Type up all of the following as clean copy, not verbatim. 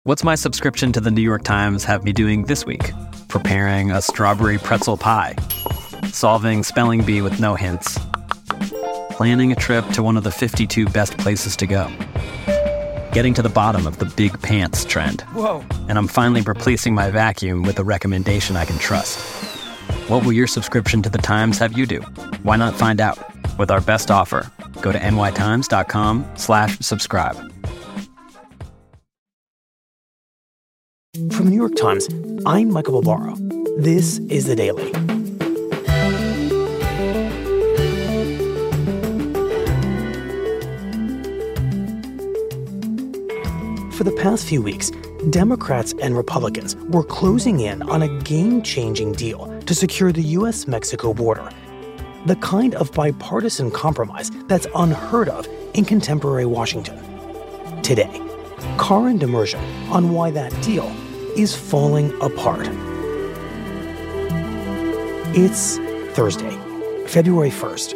What's my subscription to the New York Times have me doing this week? Preparing a strawberry pretzel pie. Solving spelling bee with no hints. Planning a trip to one of the 52 best places to go. Getting to the bottom of the big pants trend. Whoa. And I'm finally replacing my vacuum with a recommendation I can trust. What will your subscription to the Times have you do? Why not find out? With our best offer, go to nytimes.com/subscribe. From the New York Times, I'm Michael Barbaro. This is The Daily. For the past few weeks, Democrats and Republicans were closing in on a game-changing deal to secure the U.S.-Mexico border. The kind of bipartisan compromise that's unheard of in contemporary Washington. Today, Karin Demirjian on why that deal is falling apart. It's Thursday, February 1st.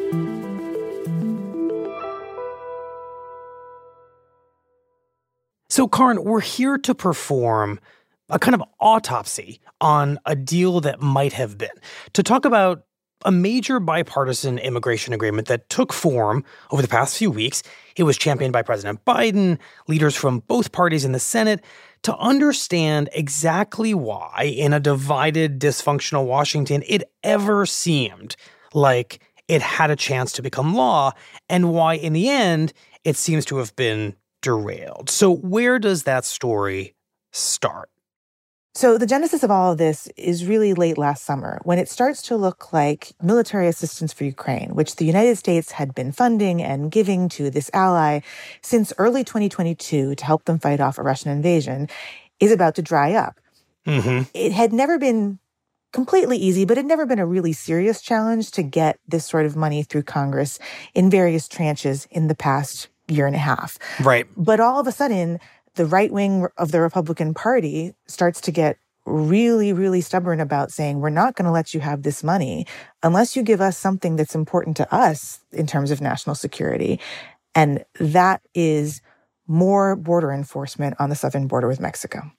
So, Karin, we're here to perform a kind of autopsy on a deal that might have been, to talk about a major bipartisan immigration agreement that took form over the past few weeks. It was championed by President Biden, leaders from both parties in the Senate, to understand exactly why, in a divided, dysfunctional Washington, it ever seemed like it had a chance to become law, and why, in the end, it seems to have been derailed. So where does that story start? So the genesis of all of this is really late last summer, when it starts to look like military assistance for Ukraine, which the United States had been funding and giving to this ally since early 2022 to help them fight off a Russian invasion, is about to dry up. Mm-hmm. It had never been completely easy, but it had never been a really serious challenge to get this sort of money through Congress in various tranches in the past year and a half. Right. But all of a sudden, the right wing of the Republican Party starts to get really, really stubborn about saying, we're not going to let you have this money unless you give us something that's important to us in terms of national security. And that is more border enforcement on the southern border with Mexico.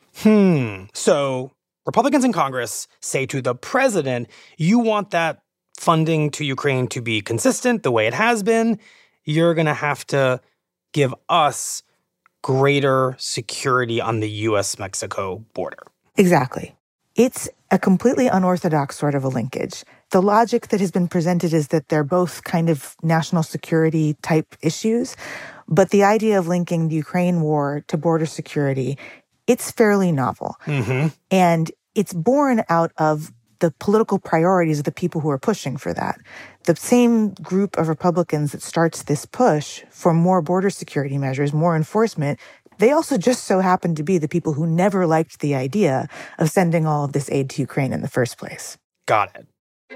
So Republicans in Congress say to the president, you want that funding to Ukraine to be consistent the way it has been. You're going to have to give us greater security on the U.S.-Mexico border. Exactly. It's a completely unorthodox sort of a linkage. The logic that has been presented is that they're both kind of national security type issues, but the idea of linking the Ukraine war to border security, it's fairly novel. Mm-hmm. And it's born out of the political priorities of the people who are pushing for that. The same group of Republicans that starts this push for more border security measures, more enforcement, they also just so happen to be the people who never liked the idea of sending all of this aid to Ukraine in the first place. Got it.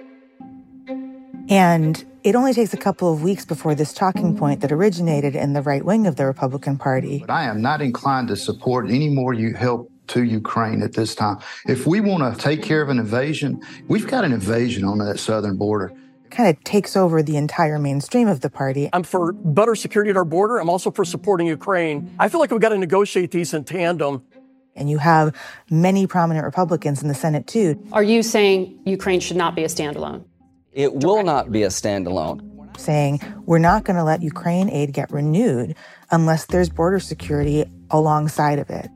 And it only takes a couple of weeks before this talking point that originated in the right wing of the Republican Party. But I am not inclined to support any more help to Ukraine at this time. If we want to take care of an invasion, we've got an invasion on that southern border. Kind of takes over the entire mainstream of the party. I'm for better security at our border. I'm also for supporting Ukraine. I feel like we've got to negotiate these in tandem. And you have many prominent Republicans in the Senate, too. Are you saying Ukraine should not be a standalone? It will not be a standalone. Saying we're not going to let Ukraine aid get renewed unless there's border security alongside of it.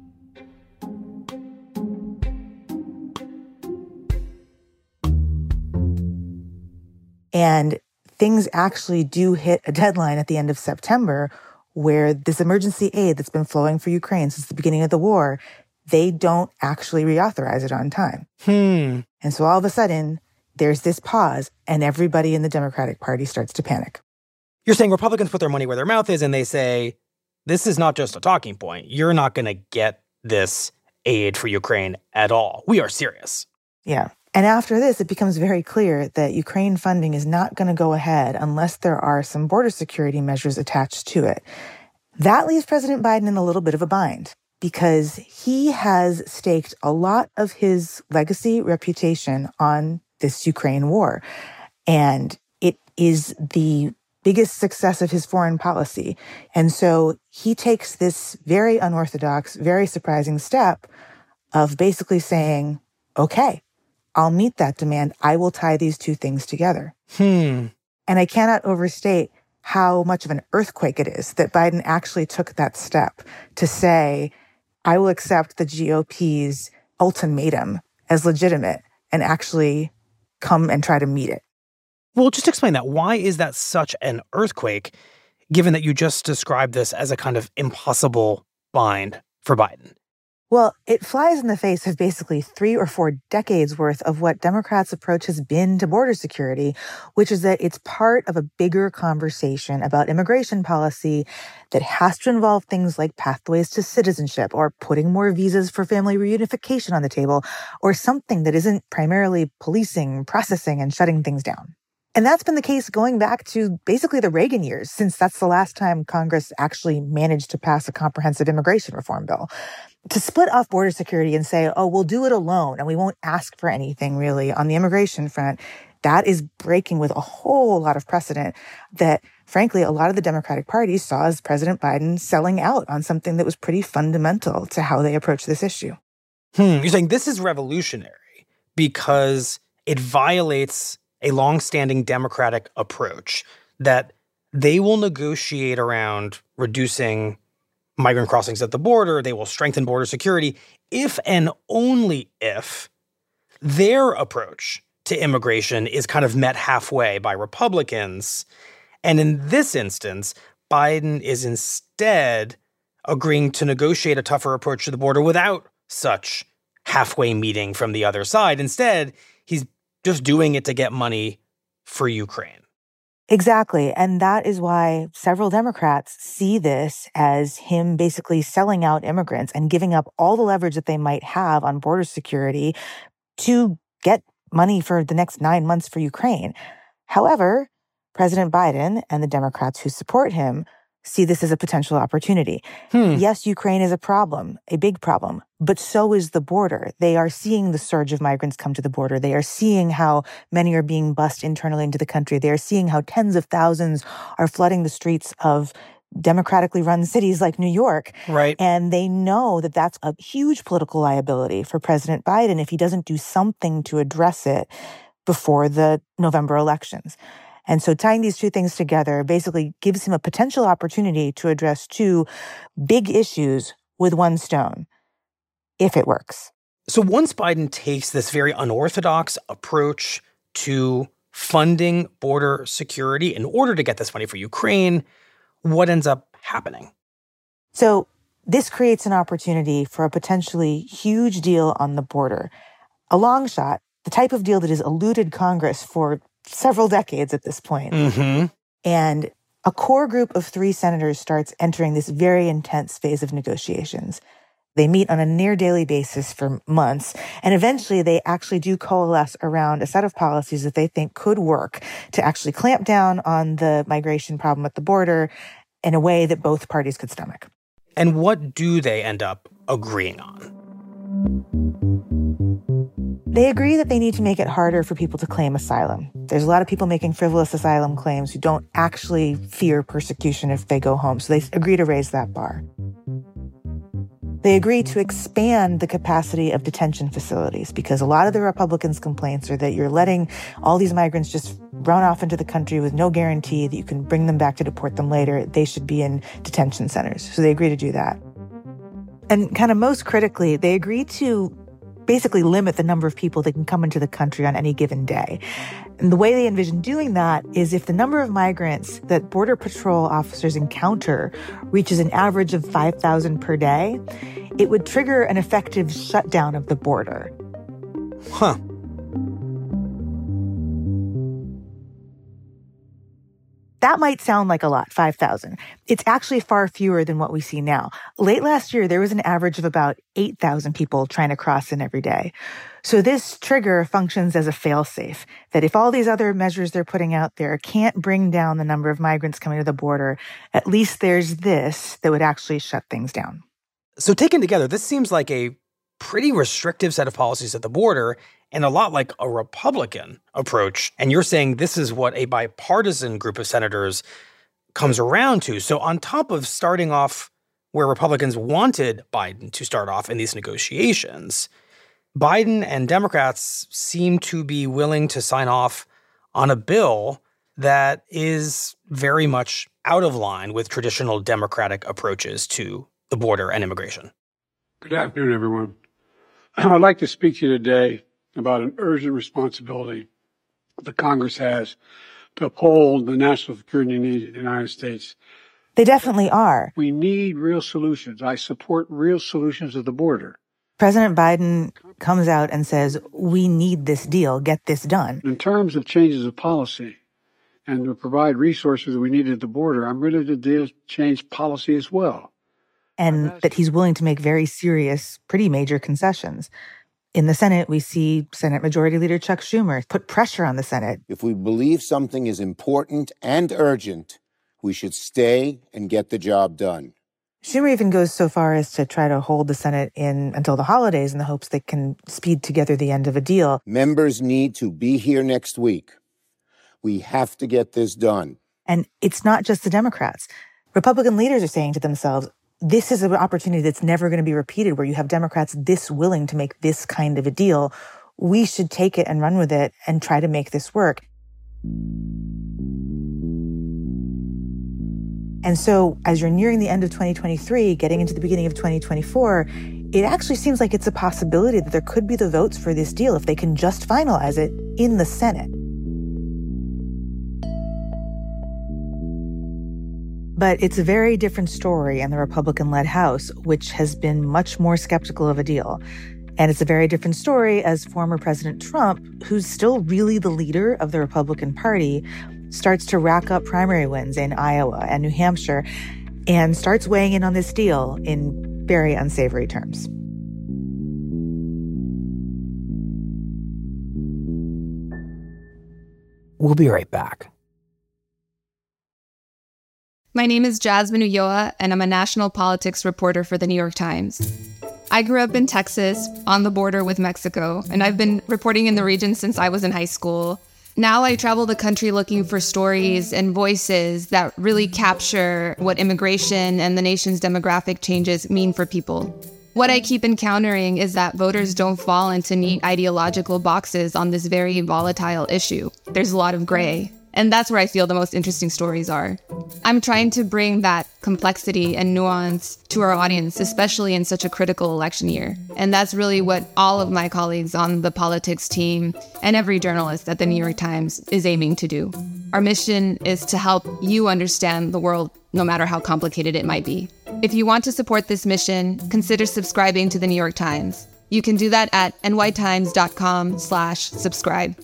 And things actually do hit a deadline at the end of September where this emergency aid that's been flowing for Ukraine since the beginning of the war, they don't actually reauthorize it on time. And so all of a sudden, there's this pause, and everybody in the Democratic Party starts to panic. You're saying Republicans put their money where their mouth is, and they say, this is not just a talking point. You're not going to get this aid for Ukraine at all. We are serious. Yeah. And after this, it becomes very clear that Ukraine funding is not going to go ahead unless there are some border security measures attached to it. That leaves President Biden in a little bit of a bind because he has staked a lot of his legacy reputation on this Ukraine war. And it is the biggest success of his foreign policy. And so he takes this very unorthodox, very surprising step of basically saying, okay, I'll meet that demand. I will tie these two things together. And I cannot overstate how much of an earthquake it is that Biden actually took that step to say, I will accept the GOP's ultimatum as legitimate and actually come and try to meet it. Well, just explain that. Why is that such an earthquake, given that you just described this as a kind of impossible bind for Biden? Well, it flies in the face of basically 3 or 4 decades worth of what Democrats' approach has been to border security, which is that it's part of a bigger conversation about immigration policy that has to involve things like pathways to citizenship or putting more visas for family reunification on the table or something that isn't primarily policing, processing, and shutting things down. And that's been the case going back to basically the Reagan years, since that's the last time Congress actually managed to pass a comprehensive immigration reform bill. To split off border security and say, oh, we'll do it alone and we won't ask for anything really on the immigration front, that is breaking with a whole lot of precedent that, frankly, a lot of the Democratic Party saw as President Biden selling out on something that was pretty fundamental to how they approach this issue. You're saying this is revolutionary because it violates a longstanding Democratic approach that they will negotiate around reducing migrant crossings at the border, they will strengthen border security if and only if their approach to immigration is kind of met halfway by Republicans. And in this instance, Biden is instead agreeing to negotiate a tougher approach to the border without such halfway meeting from the other side. Instead, he's just doing it to get money for Ukraine. Exactly. And that is why several Democrats see this as him basically selling out immigrants and giving up all the leverage that they might have on border security to get money for the next 9 months for Ukraine. However, President Biden and the Democrats who support him see this as a potential opportunity. Yes, Ukraine is a problem, a big problem, but so is the border. They are seeing the surge of migrants come to the border. They are seeing how many are being bussed internally into the country. They are seeing how tens of thousands are flooding the streets of democratically run cities like New York. Right. And they know that that's a huge political liability for President Biden if he doesn't do something to address it before the November elections. And so tying these two things together basically gives him a potential opportunity to address two big issues with one stone, if it works. So once Biden takes this very unorthodox approach to funding border security in order to get this money for Ukraine, what ends up happening? So this creates an opportunity for a potentially huge deal on the border. A long shot, the type of deal that has eluded Congress for several decades at this point. And a core group of 3 senators starts entering this very intense phase of negotiations. They meet on a near daily basis for months, and eventually they actually do coalesce around a set of policies that they think could work to actually clamp down on the migration problem at the border in a way that both parties could stomach. And what do they end up agreeing on? They agree that they need to make it harder for people to claim asylum. There's a lot of people making frivolous asylum claims who don't actually fear persecution if they go home, so they agree to raise that bar. They agree to expand the capacity of detention facilities because a lot of the Republicans' complaints are that you're letting all these migrants just run off into the country with no guarantee that you can bring them back to deport them later. They should be in detention centers. So they agree to do that. And kind of most critically, they agree to basically limit the number of people that can come into the country on any given day. And the way they envision doing that is if the number of migrants that Border Patrol officers encounter reaches an average of 5,000 per day, it would trigger an effective shutdown of the border. That might sound like a lot, 5,000. It's actually far fewer than what we see now. Late last year, there was an average of about 8,000 people trying to cross in every day. So this trigger functions as a fail-safe, that if all these other measures they're putting out there can't bring down the number of migrants coming to the border, at least there's this that would actually shut things down. So taken together, this seems like a pretty restrictive set of policies at the border and a lot like a Republican approach. And you're saying this is what a bipartisan group of senators comes around to. So on top of starting off where Republicans wanted Biden to start off in these negotiations, Biden and Democrats seem to be willing to sign off on a bill that is very much out of line with traditional Democratic approaches to the border and immigration. Good afternoon, everyone. I'd like to speak to you today about an urgent responsibility the Congress has to uphold the national security needs of the United States. They definitely are. We need real solutions. I support real solutions at the border. President Biden comes out and says, we need this deal, get this done. In terms of changes of policy and to provide resources that we need at the border, I'm ready to change policy as well. And that he's willing to make very serious, pretty major concessions. In the Senate, we see Senate Majority Leader Chuck Schumer put pressure on the Senate. If we believe something is important and urgent, we should stay and get the job done. Schumer even goes so far as to try to hold the Senate in until the holidays in the hopes they can speed together the end of a deal. Members need to be here next week. We have to get this done. And it's not just the Democrats. Republican leaders are saying to themselves, this is an opportunity that's never going to be repeated, where you have Democrats this willing to make this kind of a deal. We should take it and run with it and try to make this work. And so as you're nearing the end of 2023, getting into the beginning of 2024, it actually seems like it's a possibility that there could be the votes for this deal if they can just finalize it in the Senate. But it's a very different story in the Republican-led House, which has been much more skeptical of a deal. And it's a very different story as former President Trump, who's still really the leader of the Republican Party, starts to rack up primary wins in Iowa and New Hampshire and starts weighing in on this deal in very unsavory terms. We'll be right back. My name is Jasmine Ulloa, and I'm a national politics reporter for The New York Times. I grew up in Texas, on the border with Mexico, and I've been reporting in the region since I was in high school. Now I travel the country looking for stories and voices that really capture what immigration and the nation's demographic changes mean for people. What I keep encountering is that voters don't fall into neat ideological boxes on this very volatile issue. There's a lot of gray. And that's where I feel the most interesting stories are. I'm trying to bring that complexity and nuance to our audience, especially in such a critical election year. And that's really what all of my colleagues on the politics team and every journalist at the New York Times is aiming to do. Our mission is to help you understand the world, no matter how complicated it might be. If you want to support this mission, consider subscribing to the New York Times. You can do that at nytimes.com/subscribe.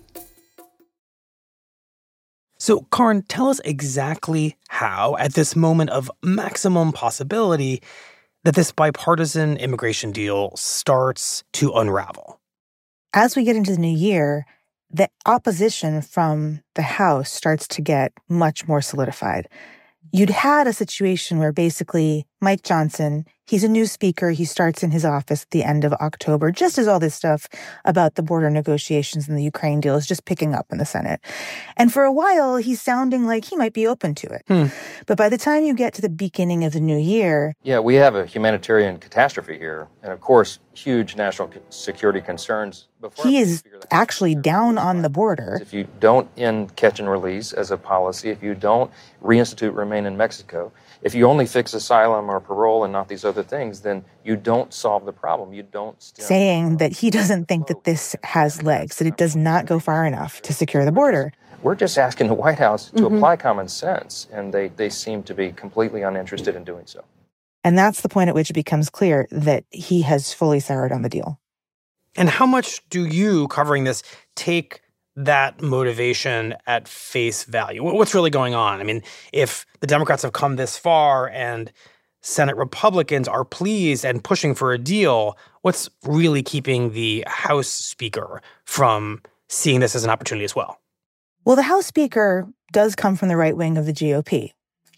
So, Karin, tell us exactly how, at this moment of maximum possibility, that this bipartisan immigration deal starts to unravel. As we get into the new year, the opposition from the House starts to get much more solidified. You'd had a situation where basically Mike Johnson, he's a new speaker. He starts in his office at the end of October, just as all this stuff about the border negotiations and the Ukraine deal is just picking up in the Senate. And for a while, he's sounding like he might be open to it. But by the time you get to the beginning of the new year... Yeah, we have a humanitarian catastrophe here. And of course, huge national security concerns. He is actually down on the border. If you don't end catch and release as a policy, if you don't reinstitute remain in Mexico, if you only fix asylum or parole and not these other things, then you don't solve the problem. You don't... Saying that he doesn't think that this has legs, that it does not go far enough to secure the border. We're just asking the White House to apply common sense, and they seem to be completely uninterested in doing so. And that's the point at which it becomes clear that he has fully soured on the deal. And how much do you, covering this, take that motivation at face value? What's really going on? I mean, if the Democrats have come this far and Senate Republicans are pleased and pushing for a deal, what's really keeping the House Speaker from seeing this as an opportunity as well? Well, the House Speaker does come from the right wing of the GOP.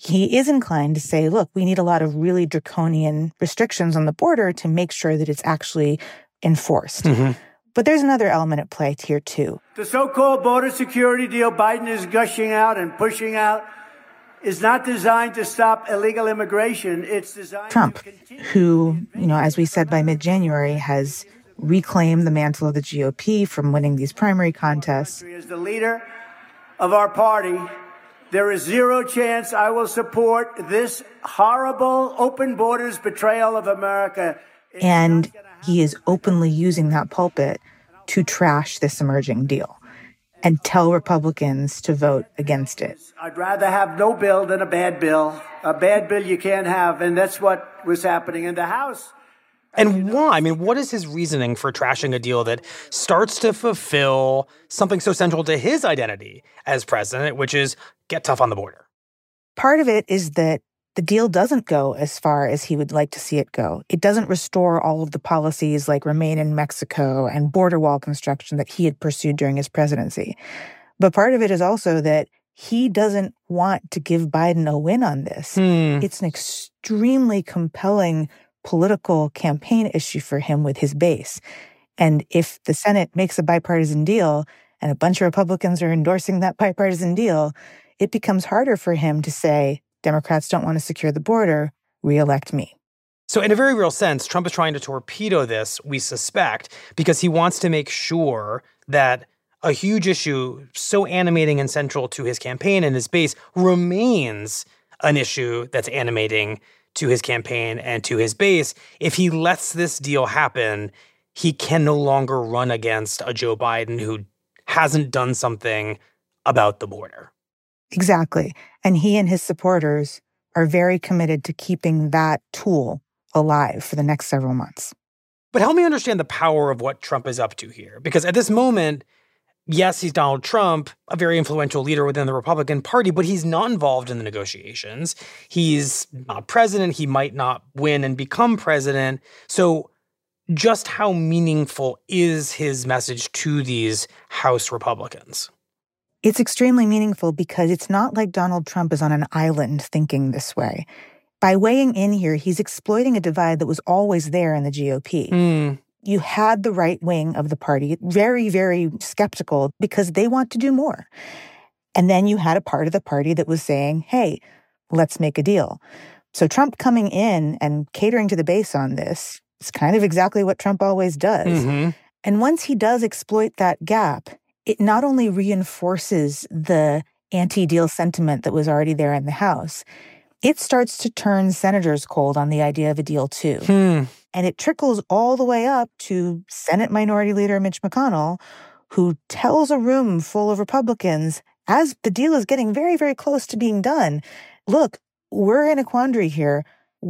he is inclined to say, look, we need a lot of really draconian restrictions on the border to make sure that it's actually enforced. Mm-hmm. But there's another element at play here, too. The so-called border security deal Biden is gushing out and pushing out is not designed to stop illegal immigration. It's designed Trump, who, as we said by mid-January, has reclaimed the mantle of the GOP from winning these primary contests. As the leader of our party, there is zero chance I will support this horrible open borders betrayal of America. And he is openly using that pulpit to trash this emerging deal and tell Republicans to vote against it. I'd rather have no bill than a bad bill. A bad bill you can't have, and that's what was happening in the House. And why? I mean, what is his reasoning for trashing a deal that starts to fulfill something so central to his identity as president, which is get tough on the border? Part of it is that the deal doesn't go as far as he would like to see it go. It doesn't restore all of the policies like Remain in Mexico and border wall construction that he had pursued during his presidency. But part of it is also that he doesn't want to give Biden a win on this. It's an extremely compelling political campaign issue for him with his base. And if the Senate makes a bipartisan deal and a bunch of Republicans are endorsing that bipartisan deal, it becomes harder for him to say, Democrats don't want to secure the border, re-elect me. So in a very real sense, Trump is trying to torpedo this, we suspect, because he wants to make sure that a huge issue so animating and central to his campaign and his base remains an issue that's animating to his campaign and to his base. If he lets this deal happen, he can no longer run against a Joe Biden who hasn't done something about the border. Exactly. And he and his supporters are very committed to keeping that tool alive for the next several months. But help me understand the power of what Trump is up to here. Because at this moment, yes, he's Donald Trump, a very influential leader within the Republican Party, but he's not involved in the negotiations. He's not president. He might not win and become president. So just how meaningful is his message to these House Republicans? It's extremely meaningful because it's not like Donald Trump is on an island thinking this way. By weighing in here, he's exploiting a divide that was always there in the GOP. You had the right wing of the party very, very skeptical because they want to do more. And then you had a part of the party that was saying, hey, let's make a deal. So Trump coming in and catering to the base on this is kind of exactly what Trump always does. Mm-hmm. And once he does exploit that gap, it not only reinforces the anti-deal sentiment that was already there in the House, it starts to turn senators cold on the idea of a deal, too. And it trickles all the way up to Senate Minority Leader Mitch McConnell, who tells a room full of Republicans, as the deal is getting very, very close to being done, look, we're in a quandary here.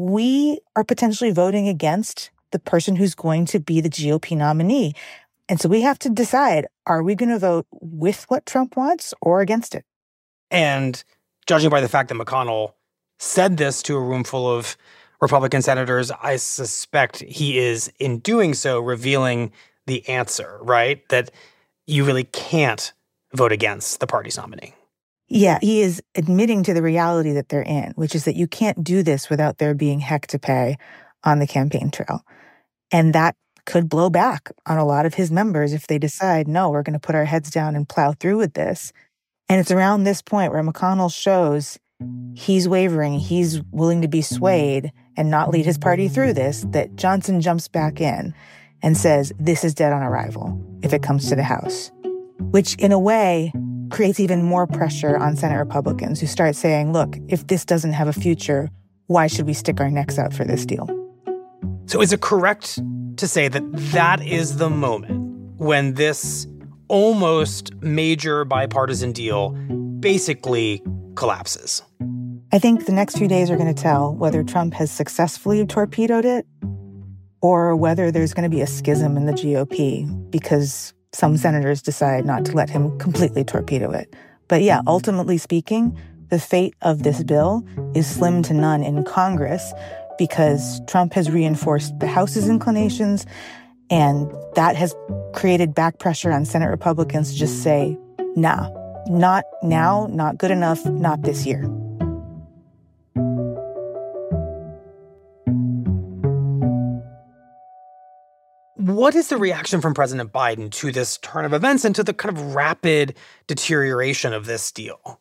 We are potentially voting against the person who's going to be the GOP nominee. And so we have to decide, are we going to vote with what Trump wants or against it? And judging by the fact that McConnell said this to a room full of Republican senators, I suspect he is, in doing so, revealing the answer, right? That you really can't vote against the party's nominee. Yeah, he is admitting to the reality that they're in, which is that you can't do this without there being heck to pay on the campaign trail. And that could blow back on a lot of his members if they decide, no, we're going to put our heads down and plow through with this. And it's around this point where McConnell shows he's wavering, he's willing to be swayed and not lead his party through this, that Johnson jumps back in and says, this is dead on arrival if it comes to the House, which in a way creates even more pressure on Senate Republicans who start saying, look, if this doesn't have a future, why should we stick our necks out for this deal? So is it correct to say that that is the moment when this almost major bipartisan deal basically collapses? I think the next few days are going to tell whether Trump has successfully torpedoed it or whether there's going to be a schism in the GOP because some senators decide not to let him completely torpedo it. But yeah, ultimately speaking, the fate of this bill is slim to none in Congress because Trump has reinforced the House's inclinations, and that has created back pressure on Senate Republicans to just say, nah, not now, not good enough, not this year. What is the reaction from President Biden to this turn of events and to the kind of rapid deterioration of this deal?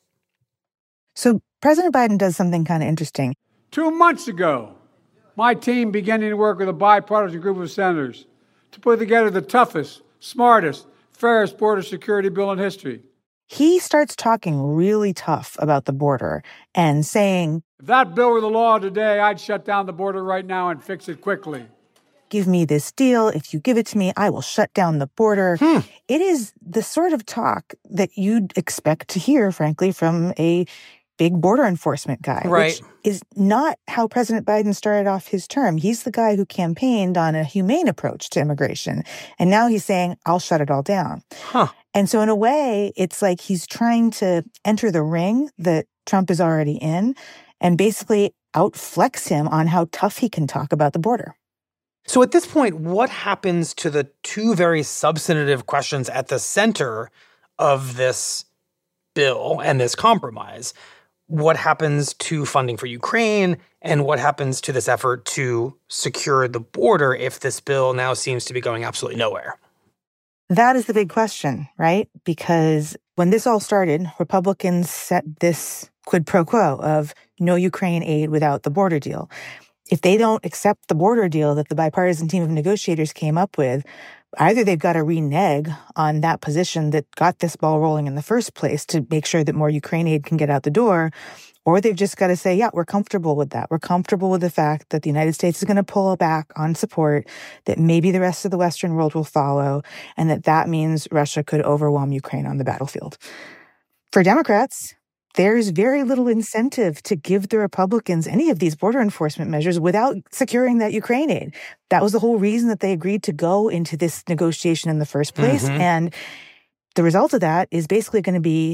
So President Biden does something kind of interesting. 2 months ago, my team began to work with a bipartisan group of senators to put together the toughest, smartest, fairest border security bill in history. He starts talking really tough about the border and saying, if that bill were the law today, I'd shut down the border right now and fix it quickly. Give me this deal. If you give it to me, I will shut down the border. It is the sort of talk that you'd expect to hear, frankly, from a big border enforcement guy, right, which is not how President Biden started off his term. He's the guy who campaigned on a humane approach to immigration. And now he's saying, I'll shut it all down. And so in a way, it's like he's trying to enter the ring that Trump is already in and basically outflex him on how tough he can talk about the border. So at this point, what happens to the two very substantive questions at the center of this bill and this compromise? What happens to funding for Ukraine, and what happens to this effort to secure the border if this bill now seems to be going absolutely nowhere? That is the big question, right? Because when this all started, Republicans set this quid pro quo of no Ukraine aid without the border deal. If they don't accept the border deal that the bipartisan team of negotiators came up with, either they've got to renege on that position that got this ball rolling in the first place to make sure that more Ukraine aid can get out the door, or they've just got to say, yeah, we're comfortable with that. We're comfortable with the fact that the United States is going to pull back on support, that maybe the rest of the Western world will follow, and that means Russia could overwhelm Ukraine on the battlefield. For Democrats, there's very little incentive to give the Republicans any of these border enforcement measures without securing that Ukraine aid. That was the whole reason that they agreed to go into this negotiation in the first place. And the result of that is basically going to be,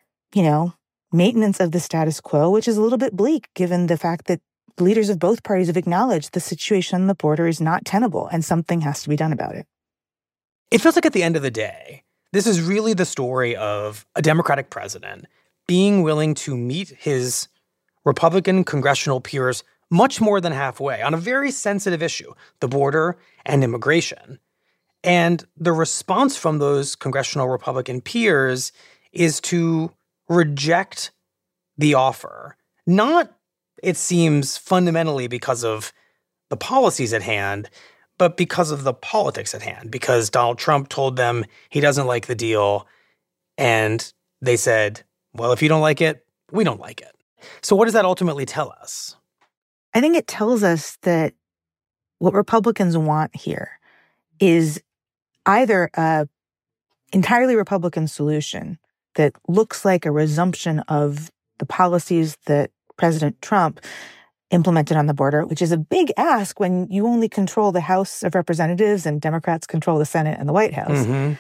maintenance of the status quo, which is a little bit bleak given the fact that leaders of both parties have acknowledged the situation on the border is not tenable and something has to be done about it. It feels like at the end of the day, this is really the story of a Democratic president being willing to meet his Republican congressional peers much more than halfway on a very sensitive issue, the border and immigration. And the response from those congressional Republican peers is to reject the offer, not, it seems, fundamentally because of the policies at hand, but because of the politics at hand, because Donald Trump told them he doesn't like the deal, and they said, well, if you don't like it, we don't like it. So what does that ultimately tell us? I think it tells us that what Republicans want here is either a entirely Republican solution that looks like a resumption of the policies that President Trump implemented on the border, which is a big ask when you only control the House of Representatives and Democrats control the Senate and the White House.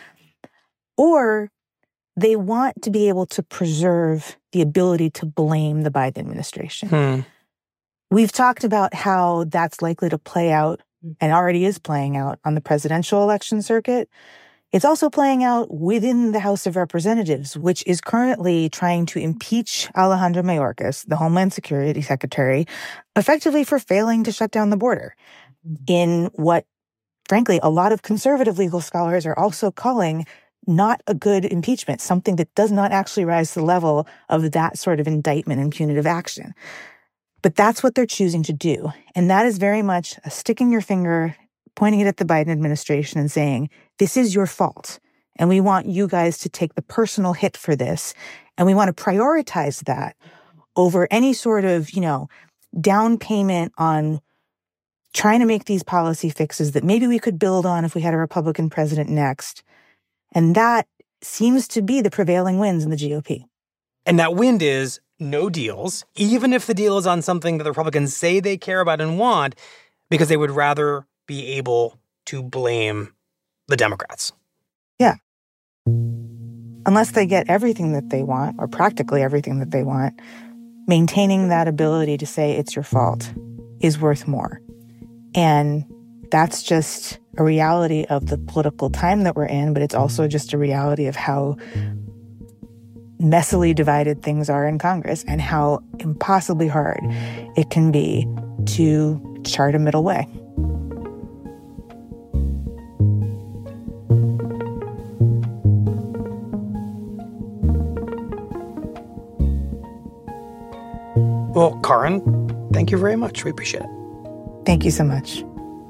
Or they want to be able to preserve the ability to blame the Biden administration. We've talked about how that's likely to play out and already is playing out on the presidential election circuit. It's also playing out within the House of Representatives, which is currently trying to impeach Alejandro Mayorkas, the Homeland Security Secretary, effectively for failing to shut down the border in what, frankly, a lot of conservative legal scholars are also calling not a good impeachment, something that does not actually rise to the level of that sort of indictment and punitive action. But that's what they're choosing to do. And that is very much a sticking your finger, pointing it at the Biden administration and saying, this is your fault. And we want you guys to take the personal hit for this. And we want to prioritize that over any sort of, down payment on trying to make these policy fixes that maybe we could build on if we had a Republican president next. And that seems to be the prevailing winds in the GOP. And that wind is no deals, even if the deal is on something that the Republicans say they care about and want, because they would rather be able to blame the Democrats. Yeah. Unless they get everything that they want, or practically everything that they want, maintaining that ability to say it's your fault is worth more. And that's just a reality of the political time that we're in, but it's also just a reality of how messily divided things are in Congress and how impossibly hard it can be to chart a middle way. Well, Karin, thank you very much. We appreciate it. Thank you so much.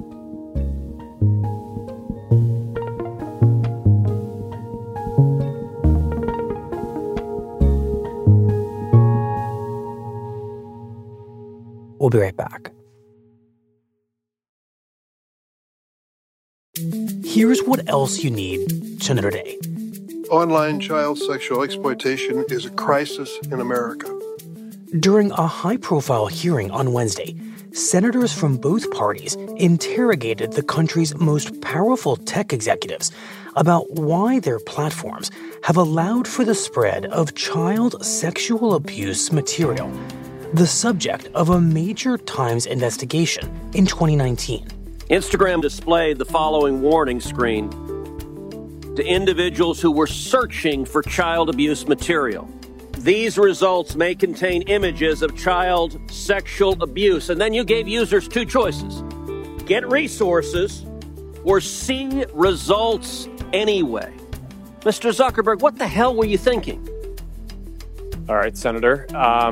We'll be right back. Here's what else you need to know today. Online child sexual exploitation is a crisis in America. During a high-profile hearing on Wednesday, senators from both parties interrogated the country's most powerful tech executives about why their platforms have allowed for the spread of child sexual abuse material, the subject of a major Times investigation in 2019. Instagram displayed the following warning screen to individuals who were searching for child abuse material. These results may contain images of child sexual abuse. And then you gave users two choices: get resources or see results anyway. Mr. Zuckerberg, what the hell were you thinking? All right, Senator.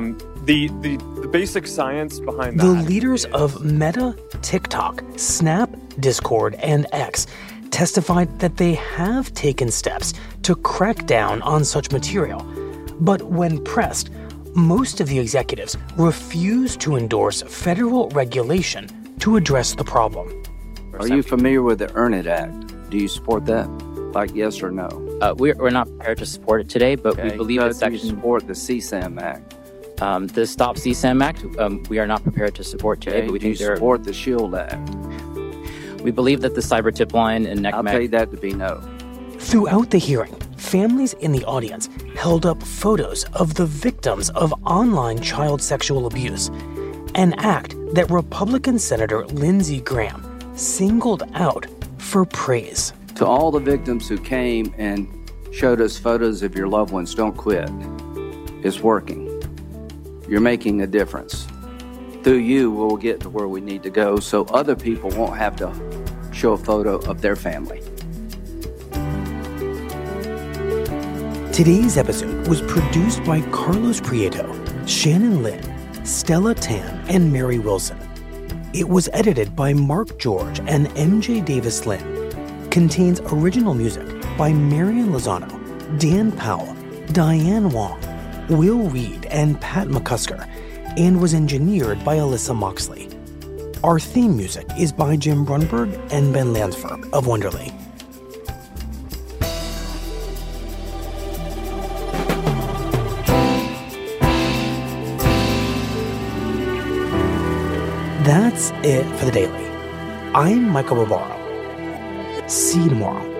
The basic science behind that. The leaders of Meta, TikTok, Snap, Discord, and X testified that they have taken steps to crack down on such material. But when pressed, most of the executives refused to endorse federal regulation to address the problem. Are you familiar with the Earn It Act? Do you support that? Like, yes or no? We're not prepared to support it today, but we believe that section... Do you support the CSAM Act? The Stop CSAM Act, we are not prepared to support today, but we think support the SHIELD Act? We believe that the cyber tip line and NECMEC... I'll tell you that to be no. Throughout the hearing, families in the audience held up photos of the victims of online child sexual abuse, an act that Republican Senator Lindsey Graham singled out for praise. To all the victims who came and showed us photos of your loved ones, don't quit. It's working. You're making a difference. Through you, we'll get to where we need to go so other people won't have to show a photo of their family. Today's episode was produced by Carlos Prieto, Shannon Lin, Stella Tan, and Mary Wilson. It was edited by Mark George and MJ Davis Lin. Contains original music by Marian Lozano, Dan Powell, Diane Wong, Will Reed, and Pat McCusker, and was engineered by Alyssa Moxley. Our theme music is by Jim Brunberg and Ben Lansford of Wonderly. That's it for the Daily. I'm Michael Barbaro. See you tomorrow.